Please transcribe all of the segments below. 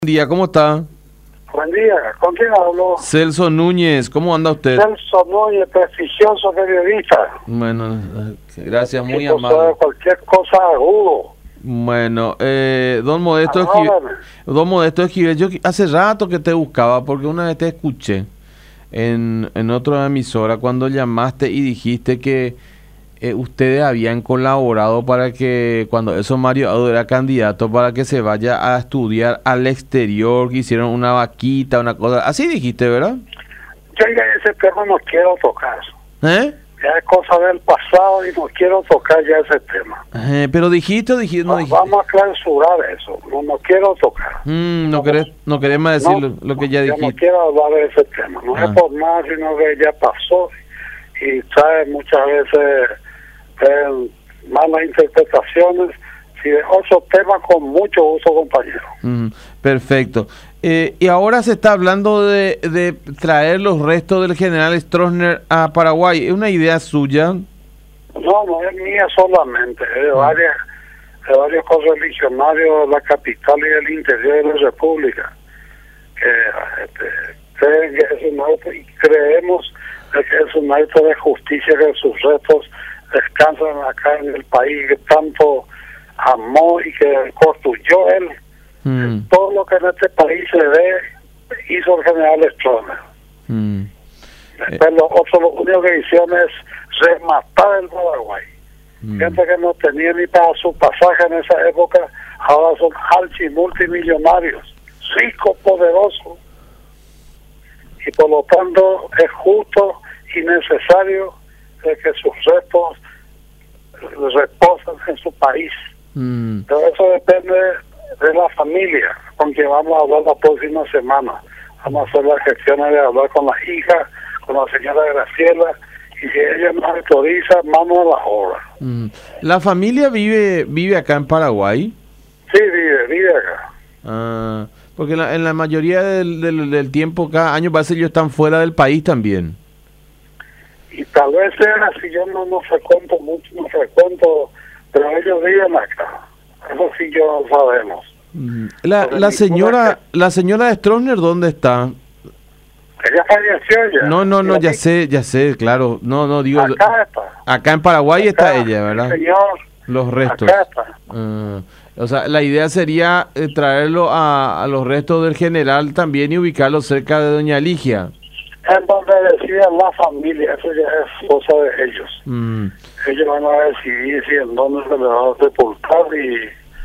Buen día, ¿cómo está? Buen día, ¿con quién hablo? Celso Núñez, ¿cómo anda usted? Celso Núñez, prestigioso periodista. Bueno, gracias, muy Tipo, sabe amable. cualquier cosa agudo. Bueno, don Modesto Ahora, Esquivel, yo hace rato que te buscaba porque una vez te escuché en otra emisora cuando llamaste y dijiste que ustedes habían colaborado para que cuando eso Mario Audo era candidato para que se vaya a estudiar al exterior, que hicieron una vaquita, una cosa, así dijiste, ¿verdad? yo ya ese tema no quiero tocar. ¿Eh? Ya es cosa del pasado y no quiero tocar ya ese tema. Pero dijiste o dijiste, no dijiste. Vamos a clausurar eso, no quiero tocar. No querés más decir lo que ya yo dijiste. no quiero hablar de ese tema, no es por nada, sino que ya pasó y trae muchas veces malas interpretaciones. Si de otro tema, con mucho gusto, compañero. Perfecto. Y ahora se está hablando de traer los restos del general Stroessner a Paraguay. ¿Es una idea suya? No es mía solamente, es de varios correligionarios de la capital y del interior de la República que creen que es un acto, y creemos de que es un acto de justicia que sus restos descansan acá en el país que tanto amó y que construyó él. Todo lo que en este país se ve hizo el general Stroessner. Después los otros lo único que hicieron es rematar el Paraguay. Gente que no tenía ni para su pasaje en esa época, ahora son multimillonarios, ricos, poderosos, y por lo tanto es justo y necesario de que sus restos reposen en su país. Pero eso depende de la familia con quien vamos a hablar la próxima semana. Vamos a hacer las gestiones de hablar con la hija, con la señora Graciela, y si ella nos autoriza, vamos a la obra. ¿La familia vive acá en Paraguay? Sí, vive acá. Porque en la mayoría del tiempo, cada año parece que ellos están fuera del país también. Y tal vez sea así, yo no frecuento mucho, pero ellos viven acá. Eso sí yo sabemos. La señora de Stroessner, ¿dónde está? Ella falleció ya. No, ya sé, claro. No, digo... Acá está. Acá en Paraguay está ella, ¿verdad? Señor. Los restos. Acá está. O sea, la idea sería traerlo a los restos del general también y ubicarlo cerca de Doña Ligia. En donde decida la familia, eso ya es cosa de ellos. Ellos van a decidir si en dónde se le va a sepultar y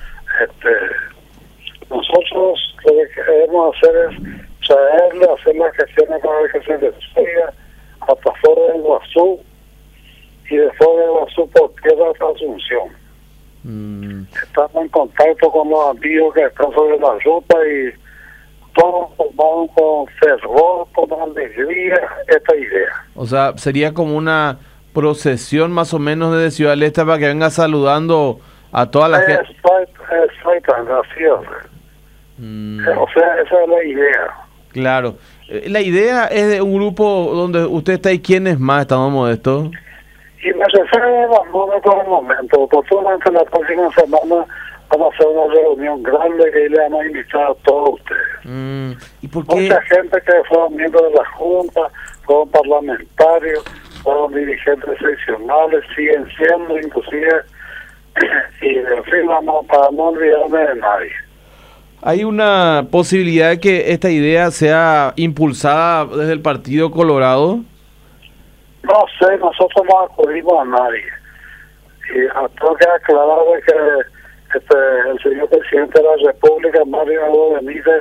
nosotros lo que queremos hacer es traerle, hacer las gestiones para que se le siga hasta fuera del Iguazú y de fuera del Iguazú por tierra hasta Asunción. Estamos en contacto con los amigos que están sobre la ruta y todos vamos con fervor, con alegría esta idea. O sea, sería como una procesión más o menos desde Ciudad del Este para que venga saludando a toda la gente. Exactamente, así es. O sea, esa es la idea. Claro. La idea es de un grupo donde usted está y quiénes más estamos Modesto. Y me refiero a las por el momento. Oportunamente la próxima semana vamos a hacer una reunión grande que le vamos a invitar a todos ustedes. ¿Y por qué? Mucha gente que fueron miembros de la Junta, fueron parlamentarios, fueron dirigentes seccionales, siguen siendo inclusive, y en fin, vamos para no olvidarme de nadie. ¿Hay una posibilidad de que esta idea sea impulsada desde el Partido Colorado? No sé, nosotros no acudimos a nadie. Y tengo que aclarar de que el señor presidente de la República, Mario Audo Benítez,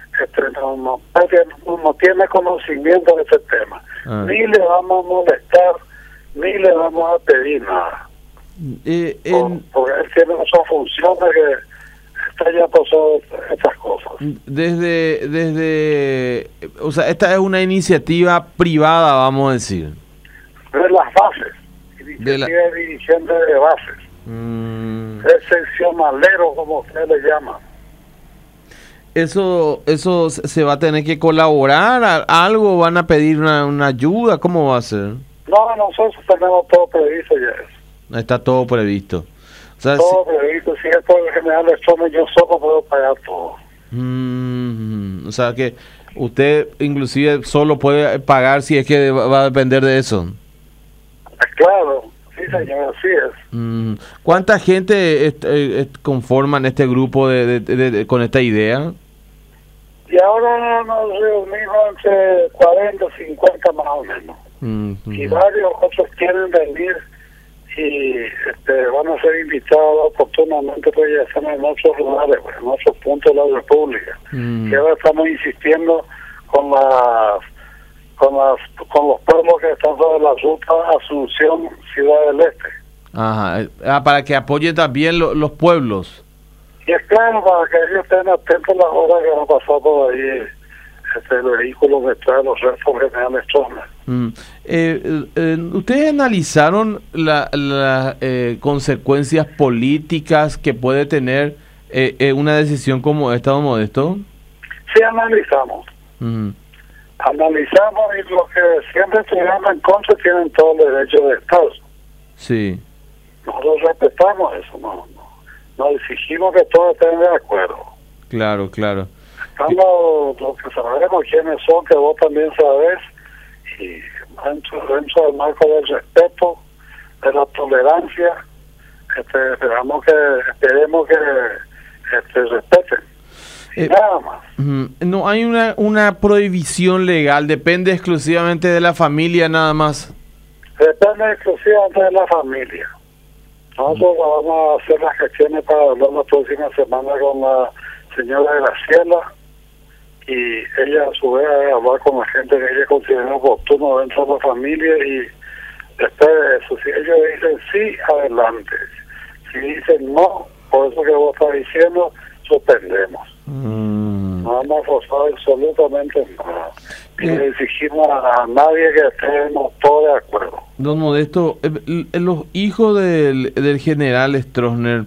no tiene conocimiento de este tema. Ni le vamos a molestar, ni le vamos a pedir nada. Porque él tiene esa función de que está ya pasando estas cosas. O sea, esta es una iniciativa privada, vamos a decir. De las bases, dirigente de bases. Es seccionalero, como usted le llama. Eso se va a tener que colaborar, algo van a pedir una ayuda, ¿cómo va a ser? No, nosotros tenemos todo previsto ya eso. Está todo previsto. O sea, todo previsto, si es por el general Stroessner, yo solo puedo pagar todo. O sea que usted inclusive solo puede pagar si es que va a depender de eso. Claro, sí señor, así es. ¿Cuánta gente conforman este grupo con esta idea? Y ahora nos reunimos entre 40 50 más o menos. Y varios otros quieren venir y van a ser invitados oportunamente, pues ya están en otros lugares, pues, en otros puntos de la República. Y ahora estamos insistiendo con los pueblos que están sobre la ruta Asunción, Ciudad del Este. Ajá. Para que apoyen también los pueblos. Y es claro, para que ellos estén atentos a las horas que van a pasar por ahí el vehículo que trae los restos generales Stroessner. ¿Ustedes analizaron las consecuencias políticas que puede tener una decisión como esta, don Modesto? Sí, analizamos. Analizamos, y los que siempre estuvieron en contra tienen todo el derecho de estar. Sí. Nosotros respetamos eso, no exigimos que todos estén de acuerdo. Claro. Estamos, los que sabemos quiénes son, que vos también sabés, y dentro del marco del respeto, de la tolerancia, esperemos que respeten. Nada más. No hay una prohibición legal, depende exclusivamente de la familia nada más. Depende exclusivamente de la familia. Nosotros vamos a hacer las gestiones para hablar la próxima semana con la señora Graciela, y ella a su vez va a hablar con la gente que ella considera oportuno dentro de la familia, y después de eso, si ellos dicen sí, adelante. Si dicen no, por eso que vos estás diciendo, suspendemos. No vamos a forzar absolutamente nada. Y le exigimos a nadie que estemos todos de acuerdo. Don Modesto, los hijos del general Stroessner,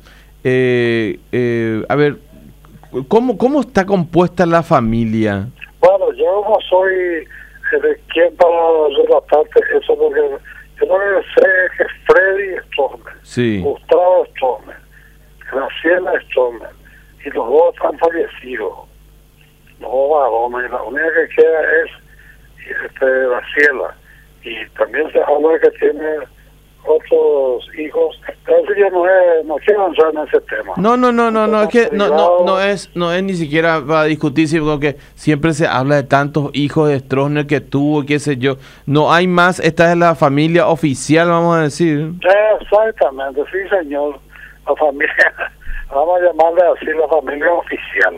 a ver, ¿cómo está compuesta la familia? Bueno, yo no soy de quien para relatarte eso, porque yo lo que sé es que Freddy Stroessner, sí, Gustavo Stroessner, Graciela Stroessner, y los dos están fallecidos, los dos varones, y la única que queda es Graciela, y también se habla que tiene otros hijos, pero eso ya no quiero entrar en ese tema. No, es que no es ni siquiera para discutir, sino que siempre se habla de tantos hijos de Stroessner que tuvo, qué sé yo. No hay más, esta es la familia oficial, vamos a decir. Exactamente, sí señor, la familia, vamos a llamarle así, la familia oficial.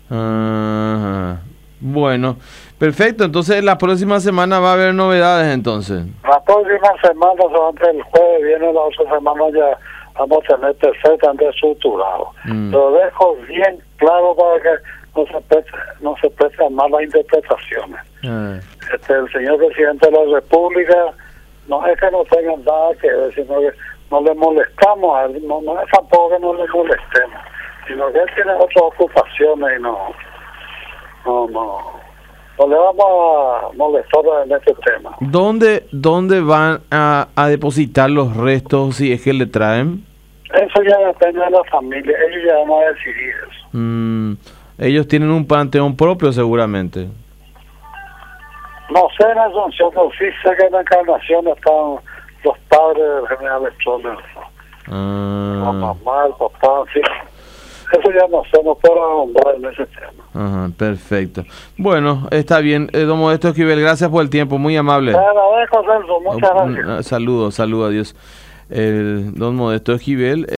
Bueno, perfecto, entonces la próxima semana va a haber novedades entonces. La próxima semana, antes del jueves viene, la otra semana ya vamos a tener perfectamente estructurado. Lo dejo bien claro para que no se presten malas interpretaciones. El señor presidente de la República no es que no tenga nada que ver, sino que no le molestamos a él, no es tampoco que no le molestemos, sino que él tiene otras ocupaciones y no le vamos a molestar en este tema. ¿Dónde van a depositar los restos si es que le traen? Eso ya depende de la familia, ellos ya van a decidir eso. Ellos tienen un panteón propio seguramente. No sé en Asunción, pero sí sé que en la Encarnación están los padres del general Stroessner. La mamá, el papá, sí. Eso ya no sé, no puedo ahondar en ese tema. Perfecto. Bueno, está bien. Don Modesto Esquivel, gracias por el tiempo, muy amable. Te agradezco, Celso, muchas gracias. Saludos, adiós. Don Modesto Esquivel.